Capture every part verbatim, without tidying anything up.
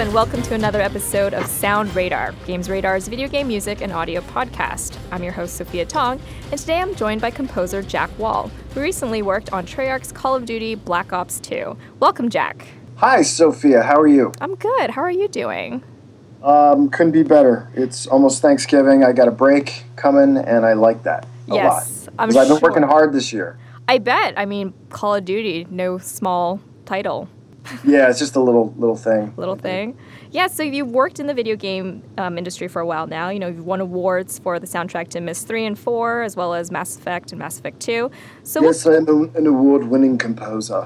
and welcome to another episode of Sound Radar, Games Radar's video game music and audio podcast. I'm your host, Sophia Tong, and today I'm joined by composer Jack Wall, who recently worked on Treyarch's Call of Duty Black Ops two. Welcome, Jack. Hi, Sophia. How are you? I'm good. How are you doing? Um, couldn't be better. It's almost Thanksgiving. I got a break coming, and I like that a yes, lot. Yes, I'm sure. I've been sure. working hard this year. I bet. I mean, Call of Duty, no small title. Yeah, it's just a little little thing. Little thing. Yeah, so you've worked in the video game um, industry for a while now. You know, you've won awards for the soundtrack to Myst three and four, as well as Mass Effect and Mass Effect two. So yes, I'm an award-winning composer.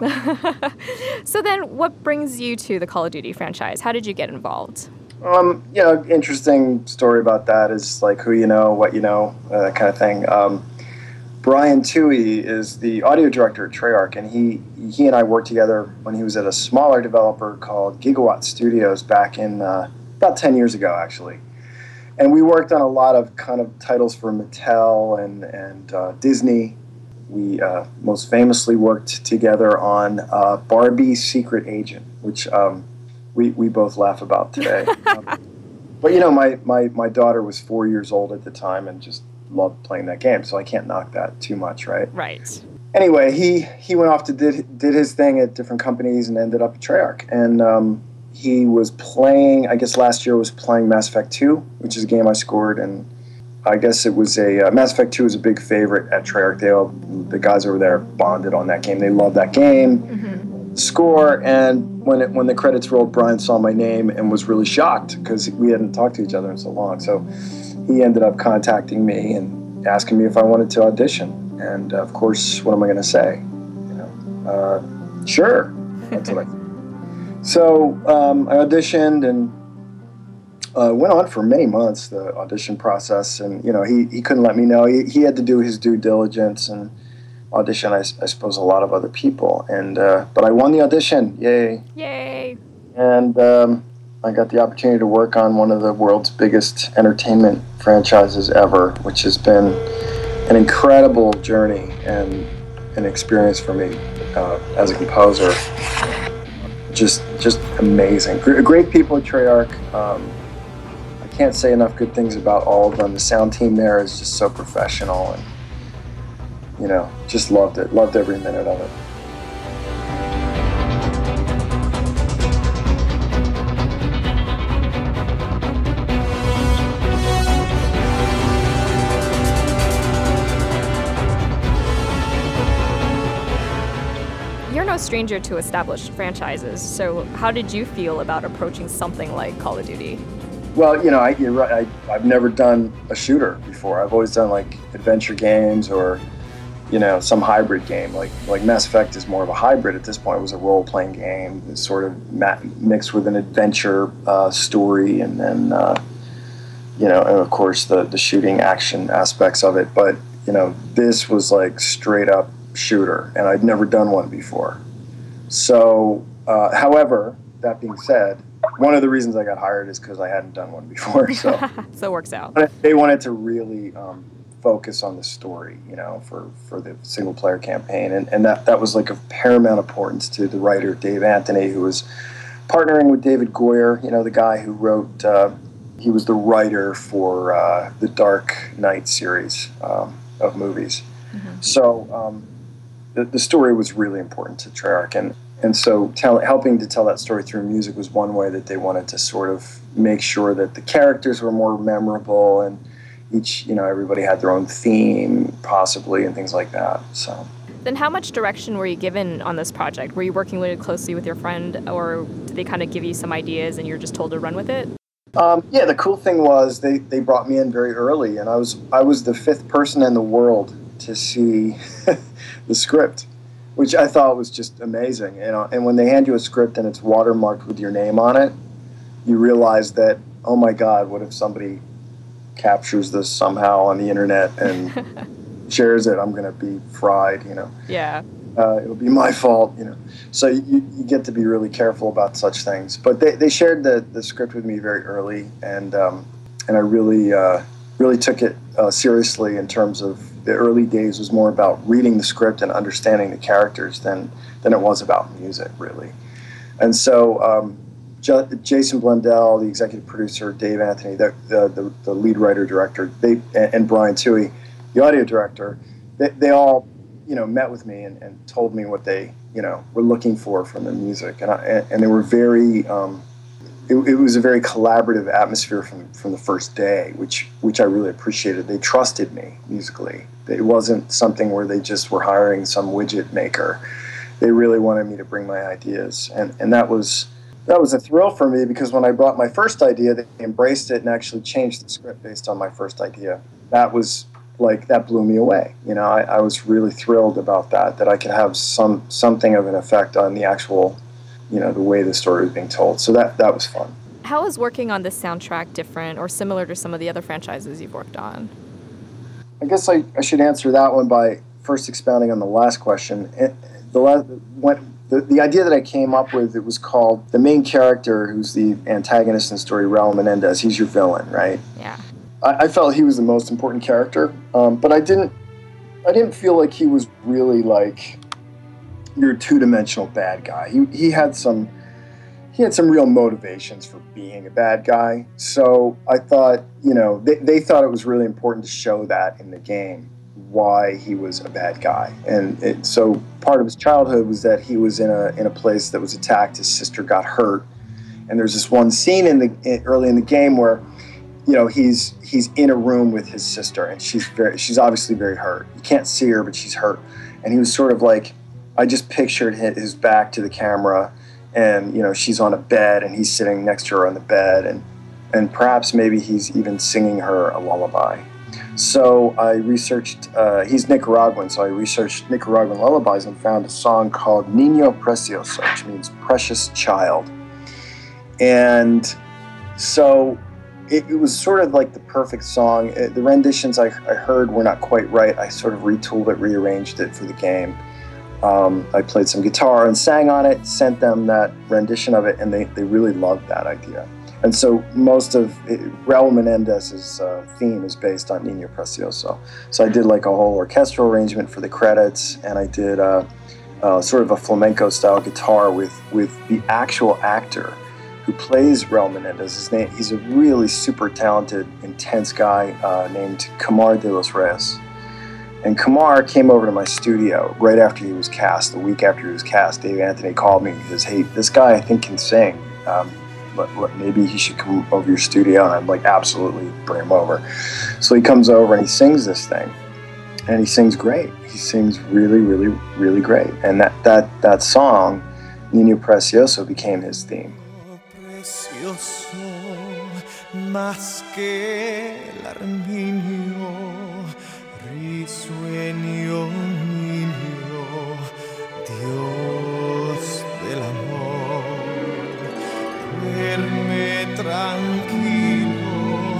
So then, what brings you to the Call of Duty franchise? How did you get involved? Um, you know, interesting story about that is like who you know, what you know, uh, that kind of thing. Um, Brian Toohey is the audio director at Treyarch, and he he and I worked together when he was at a smaller developer called Gigawatt Studios back in uh, about ten years ago, actually. And we worked on a lot of kind of titles for Mattel and, and uh, Disney. We uh, most famously worked together on uh, Barbie Secret Agent, which um, we, we both laugh about today. um, but, you know, my, my, my daughter was four years old at the time and just loved playing that game, so I can't knock that too much, right? Right. Anyway, he he went off to did did his thing at different companies and ended up at Treyarch. And um, he was playing, I guess last year was playing Mass Effect two, which is a game I scored, and I guess it was a uh, Mass Effect two is a big favorite at Treyarch. They all, the guys over there bonded on that game. They loved that game. Mm-hmm. Score, and when it when the credits rolled, Brian saw my name and was really shocked because we hadn't talked to each other in so long. So he ended up contacting me and asking me if I wanted to audition. And uh, of course, what am I going to say? You know, uh, sure. That's what I said. So um, I auditioned and uh, went on for many months, the audition process. And, you know, he, he couldn't let me know. He, he had to do his due diligence and audition, I, I suppose, a lot of other people. And uh, but I won the audition. Yay. Yay. And um, I got the opportunity to work on one of the world's biggest entertainment franchises ever, which has been an incredible journey and an experience for me uh, as a composer. Just just amazing. Great people at Treyarch. Um, I can't say enough good things about all of them. The sound team there is just so professional, and you know, just loved it. Loved every minute of it. You're no stranger to established franchises, so how did you feel about approaching something like Call of Duty? Well, you know, I, you're right. I, I've never done a shooter before. I've always done like adventure games or, you know, some hybrid game. Like like Mass Effect is more of a hybrid at this point. It was a role-playing game. It's sort of ma- mixed with an adventure uh, story, and then, uh, you know, and of course the, the shooting action aspects of it. But, you know, this was like straight up shooter, and I'd never done one before. So, uh, however, that being said, one of the reasons I got hired is because I hadn't done one before. So, so it works out. They wanted to really um, focus on the story, you know, for, for the single player campaign, and and that that was like of paramount importance to the writer Dave Anthony, who was partnering with David Goyer, you know, the guy who wrote. Uh, he was the writer for uh, the Dark Knight series um, of movies. Mm-hmm. So. Um, The, the story was really important to Treyarch, and, and so tell, helping to tell that story through music was one way that they wanted to sort of make sure that the characters were more memorable, and each, you know, everybody had their own theme, possibly, and things like that. So. Then how much direction were you given on this project? Were you working really closely with your friend, or did they kind of give you some ideas and you're just told to run with it? Um, yeah, the cool thing was they, they brought me in very early, and I was I was the fifth person in the world to see the script, which I thought was just amazing. You know, and when they hand you a script and it's watermarked with your name on it, you realize that, oh my God, what if somebody captures this somehow on the internet and shares it? I'm going to be fried, you know. Yeah. Uh, it'll be my fault, you know. So you, you get to be really careful about such things. But they, they shared the, the script with me very early, and um, and I really uh, really took it uh, seriously in terms of the early days was more about reading the script and understanding the characters than than it was about music, really. And so um, J- Jason Blundell, the executive producer, Dave Anthony, the the, the, the lead writer director, they and, and Brian Toohey, the audio director, they, they all, you know, met with me and, and told me what they, you know, were looking for from the music, and I, and they were very. Um, it, it was a very collaborative atmosphere from from the first day, which which I really appreciated. They trusted me musically. It wasn't something where they just were hiring some widget maker. They really wanted me to bring my ideas, and and that was. That was a thrill for me because when I brought my first idea, they embraced it and actually changed the script based on my first idea. That was like, that blew me away. You know, I, I was really thrilled about that, that I could have some something of an effect on the actual, you know, the way the story was being told. So that, that was fun. How is working on this soundtrack different or similar to some of the other franchises you've worked on? I guess I, I should answer that one by first expounding on the last question. It, the last, when, The, the idea that I came up with, it was called, the main character, who's the antagonist in the story, Raul Menendez, he's your villain, right? Yeah. I, I felt he was the most important character, um, but I didn't I didn't feel like he was really like your two-dimensional bad guy. He he had some he had some real motivations for being a bad guy. So I thought, you know, they, they thought it was really important to show that in the game, why he was a bad guy. And it, so part of his childhood was that he was in a in a place that was attacked. His sister got hurt, and there's this one scene in the in, early in the game where, you know, he's he's in a room with his sister, and she's very she's obviously very hurt. You can't see her, but she's hurt. And he was sort of like, I just pictured his back to the camera, and you know, she's on a bed, and he's sitting next to her on the bed, and and perhaps maybe he's even singing her a lullaby. So I researched, uh, he's Nicaraguan, so I researched Nicaraguan lullabies and found a song called Niño Precioso, which means precious child. And so it, it was sort of like the perfect song. It, the renditions I, I heard were not quite right. I sort of retooled it, rearranged it for the game. Um, I played some guitar and sang on it, sent them that rendition of it, and they, they really loved that idea. And so most of it, Raul Menendez's uh, theme is based on Niño Precioso. So I did like a whole orchestral arrangement for the credits, and I did uh, uh, sort of a flamenco-style guitar with, with the actual actor who plays Raul Menendez. His name, he's a really super talented, intense guy uh, named Camar de los Reyes. And Camar came over to my studio right after he was cast, the week after he was cast. Dave Anthony called me and he says, hey, this guy I think can sing. Um, But, but maybe he should come over your studio. And I'm like, absolutely, bring him over. So he comes over and he sings this thing, and he sings great. He sings really, really, really great. And that that that song, Niño Precioso, became his theme. Precioso, más que el armiño, risueño niño, Dios del amor. Duerme tranquilo,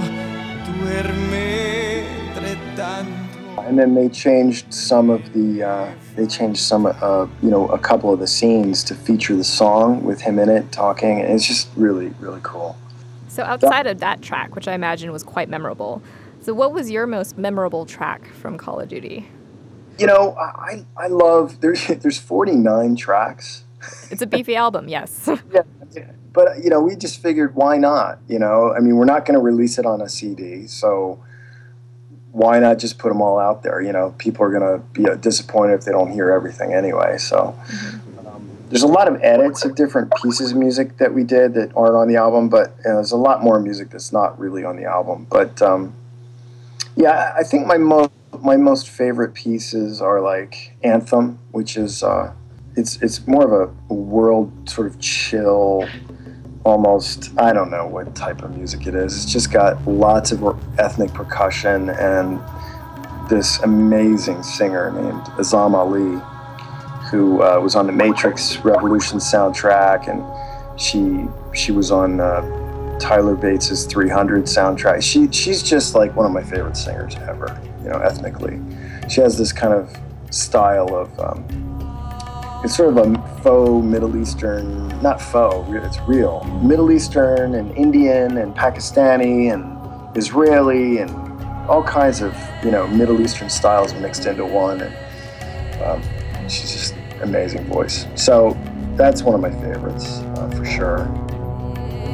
duerme entre tanto. And then they changed some of the, uh, they changed some, uh, you know, a couple of the scenes to feature the song with him in it talking, and it's just really, really cool. So outside of that track, which I imagine was quite memorable, so what was your most memorable track from Call of Duty? You know, I I love, there's, there's forty-nine tracks. It's a beefy album, yes. Yeah. But, you know, we just figured, why not? You know, I mean, we're not going to release it on a C D, so why not just put them all out there? You know, people are going to be disappointed if they don't hear everything anyway. So mm-hmm. um, there's a lot of edits of different pieces of music that we did that aren't on the album, but you know, there's a lot more music that's not really on the album. But, um, yeah, I think my, mo- my most favorite pieces are like Anthem, which is... Uh, It's it's more of a world sort of chill, almost, I don't know what type of music it is. It's just got lots of ethnic percussion and this amazing singer named Azam Ali, who uh, was on the Matrix Revolution soundtrack, and she she was on uh, Tyler Bates's three hundred soundtrack. She she's just like one of my favorite singers ever, you know, ethnically. She has this kind of style of... Um, It's sort of a faux Middle Eastern, not faux, it's real, Middle Eastern and Indian and Pakistani and Israeli and all kinds of, you know, Middle Eastern styles mixed into one. And um, she's just an amazing voice. So that's one of my favorites, uh, for sure.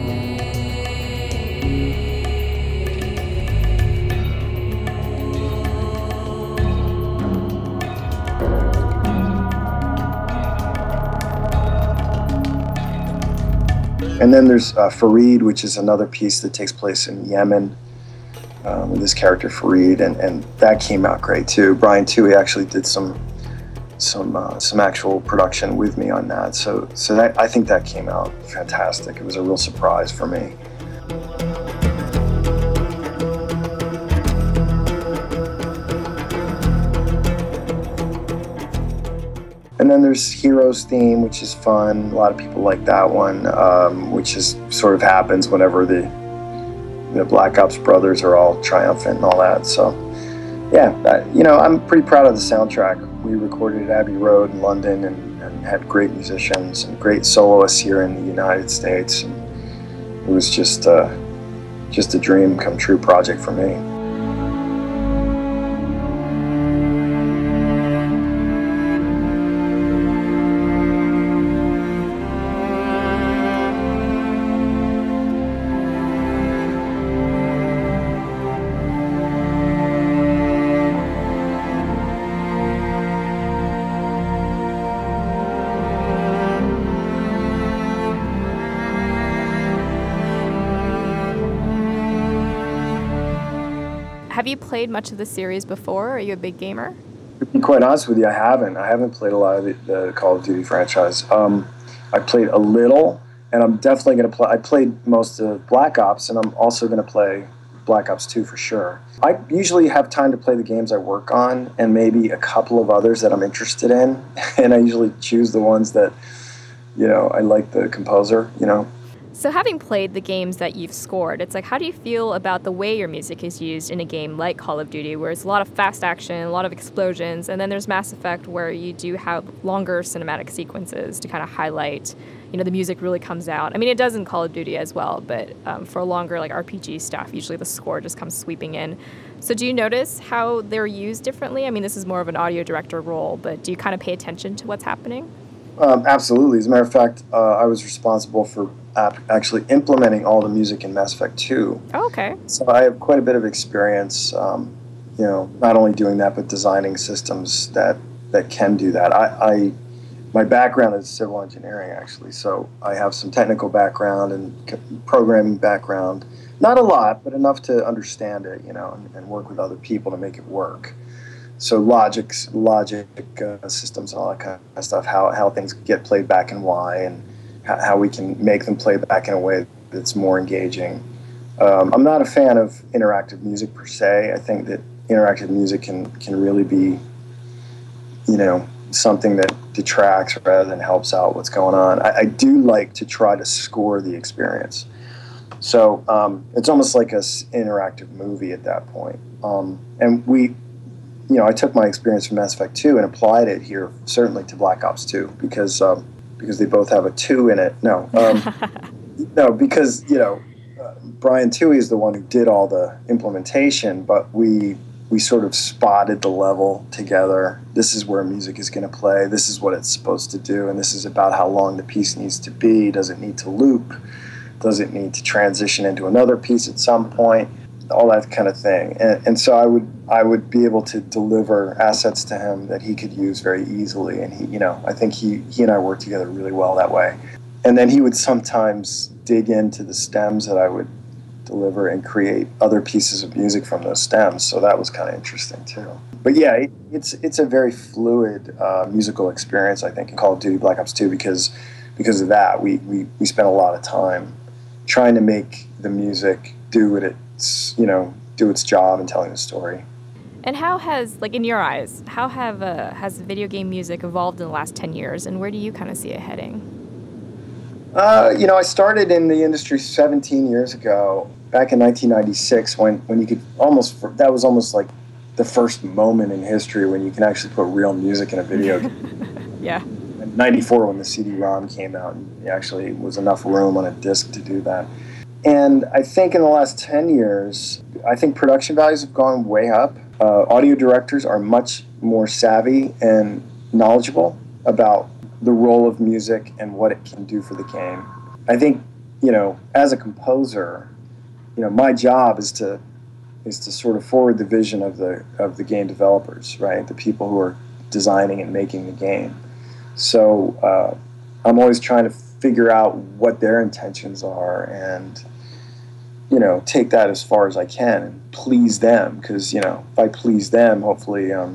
And then there's uh, Farid, which is another piece that takes place in Yemen, um, with this character Farid, and, and that came out great too. Brian Toohey actually did some some uh, some actual production with me on that, so so that, I think that came out fantastic. It was a real surprise for me. And then there's Heroes theme, which is fun. A lot of people like that one, um, which is sort of happens whenever the the Black Ops brothers are all triumphant and all that. So, yeah, I, you know, I'm pretty proud of the soundtrack. We recorded at Abbey Road in London and, and had great musicians and great soloists here in the United States. And it was just uh, just a dream come true project for me. Have you played much of the series before? Are you a big gamer? To be quite honest with you, I haven't. I haven't played a lot of the, the Call of Duty franchise. Um, I played a little, and I'm definitely going to play. I played most of Black Ops, and I'm also going to play Black Ops two for sure. I usually have time to play the games I work on, and maybe a couple of others that I'm interested in, and I usually choose the ones that, you know, I like the composer, you know. So having played the games that you've scored, it's like, how do you feel about the way your music is used in a game like Call of Duty, where it's a lot of fast action, a lot of explosions, and then there's Mass Effect, where you do have longer cinematic sequences to kind of highlight, you know, the music really comes out. I mean, it does in Call of Duty as well, but um, for longer, like, R P G stuff, usually the score just comes sweeping in. So do you notice how they're used differently? I mean, this is more of an audio director role, but do you kind of pay attention to what's happening? Um, absolutely. As a matter of fact, uh, I was responsible for ap- actually implementing all the music in Mass Effect two. Oh, okay. So I have quite a bit of experience, um, you know, not only doing that, but designing systems that, that can do that. I, I my background is civil engineering, actually, so I have some technical background and programming background. Not a lot, but enough to understand it, you know, and, and work with other people to make it work. So logic, logic uh, systems and all that kind of stuff, how, how things get played back and why, and how, how we can make them play back in a way that's more engaging. Um, I'm not a fan of interactive music per se. I think that interactive music can, can really be, you know, something that detracts rather than helps out what's going on. I, I do like to try to score the experience. So um, it's almost like an interactive movie at that point. Um, and we... You know, I took my experience from Mass Effect two and applied it here, certainly to Black Ops two, because um, because they both have a two in it. No, um, no, because you know, uh, Brian Toohey is the one who did all the implementation, but we we sort of spotted the level together. This is where music is going to play. This is what it's supposed to do, and this is about how long the piece needs to be. Does it need to loop? Does it need to transition into another piece at some point? All that kind of thing, and, and so I would I would be able to deliver assets to him that he could use very easily, and he, you know, I think he he and I worked together really well that way. And then he would sometimes dig into the stems that I would deliver and create other pieces of music from those stems. So that was kind of interesting too. But yeah, it, it's it's a very fluid uh, musical experience, I think, in Call of Duty Black Ops two because because of that. We we we spent a lot of time trying to make the music do what it. You know, do its job in telling the story. And how has, like, in your eyes, how have uh, has video game music evolved in the last ten years, and where do you kind of see it heading? Uh, you know, I started in the industry seventeen years ago, back in nineteen ninety-six, when, when you could almost, that was almost like the first moment in history when you can actually put real music in a video game. Yeah. In ninety-four, when the C D ROM came out, and actually was enough room on a disc to do that. And I think in the last ten years, I think production values have gone way up. Uh, audio directors are much more savvy and knowledgeable about the role of music and what it can do for the game. I think you know, as a composer, you know, my job is to is to sort of forward the vision of the of the game developers, right? The people who are designing and making the game. So uh, I'm always trying to figure out what their intentions are and, you know, take that as far as I can and please them, because, you know, if I please them, hopefully um,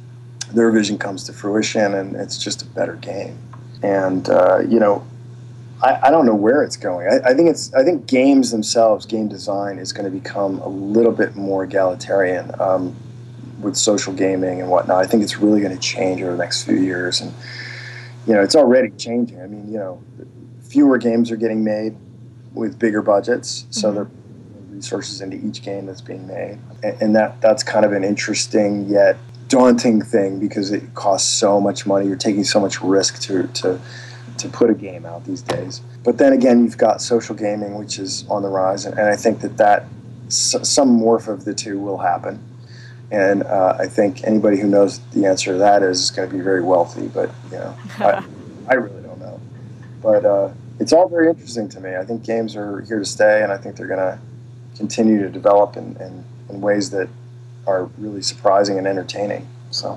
their vision comes to fruition and it's just a better game. And, uh, you know, I, I don't know where it's going. I, I think it's. I think games themselves, game design, is going to become a little bit more egalitarian um, with social gaming and whatnot. I think it's really going to change over the next few years, and you know, it's already changing. I mean, you know, fewer games are getting made with bigger budgets, so mm-hmm. there are resources into each game that's being made, and, and that that's kind of an interesting yet daunting thing because it costs so much money. You're taking so much risk to to. to put a game out these days. But then again, you've got social gaming, which is on the rise, and, and I think that, that s- some morph of the two will happen. And uh, I think anybody who knows the answer to that is, is going to be very wealthy, but, you know, I, I really don't know. But uh, it's all very interesting to me. I think games are here to stay, and I think they're going to continue to develop in, in, in ways that are really surprising and entertaining. So.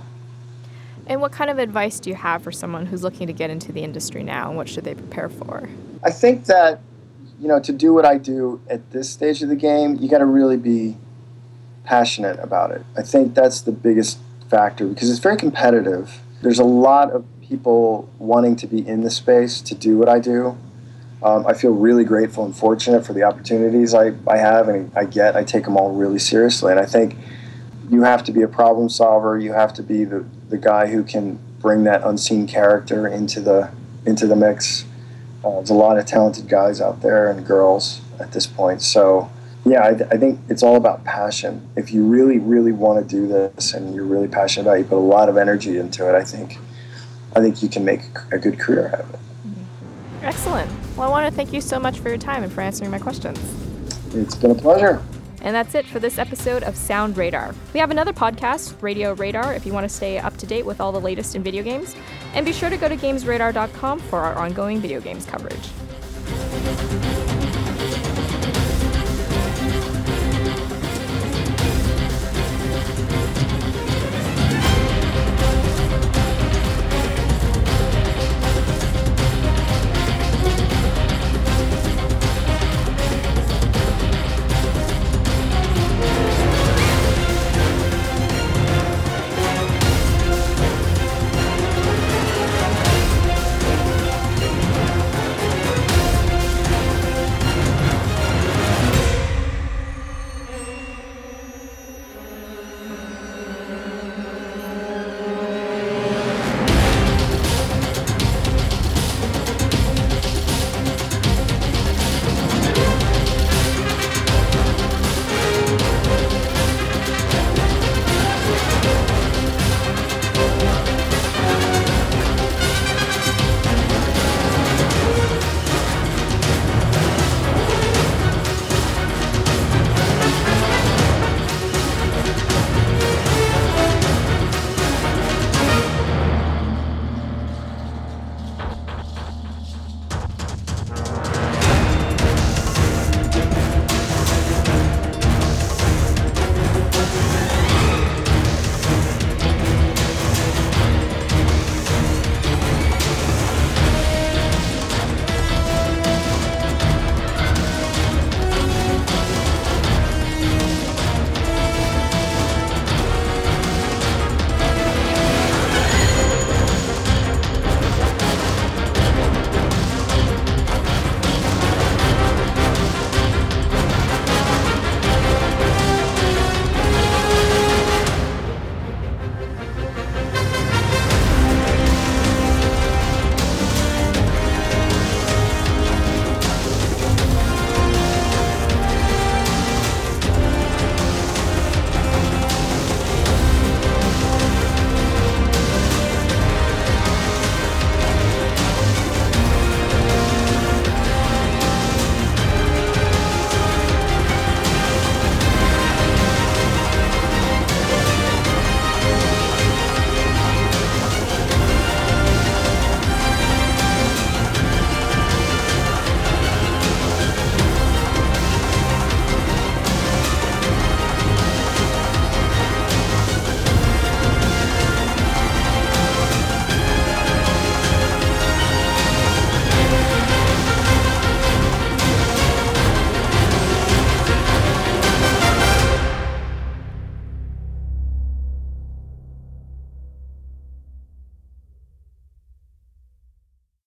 And what kind of advice do you have for someone who's looking to get into the industry now, and what should they prepare for? I think that, you know, to do what I do at this stage of the game, you got to really be passionate about it. I think that's the biggest factor because it's very competitive. There's a lot of people wanting to be in the space to do what I do. Um, I feel really grateful and fortunate for the opportunities I, I have and I get. I take them all really seriously. And I think you have to be a problem solver. You have to be the the guy who can bring that unseen character into the into the mix. Uh, there's a lot of talented guys out there and girls at this point. So, yeah, I, th- I think it's all about passion. If you really, really want to do this and you're really passionate about it, you put a lot of energy into it, I think I think you can make a good career out of it. Mm-hmm. Excellent. Well, I want to thank you so much for your time and for answering my questions. It's been a pleasure. And that's it for this episode of Sound Radar. We have another podcast, Radio Radar, if you want to stay up to date with all the latest in video games. And be sure to go to games radar dot com for our ongoing video games coverage.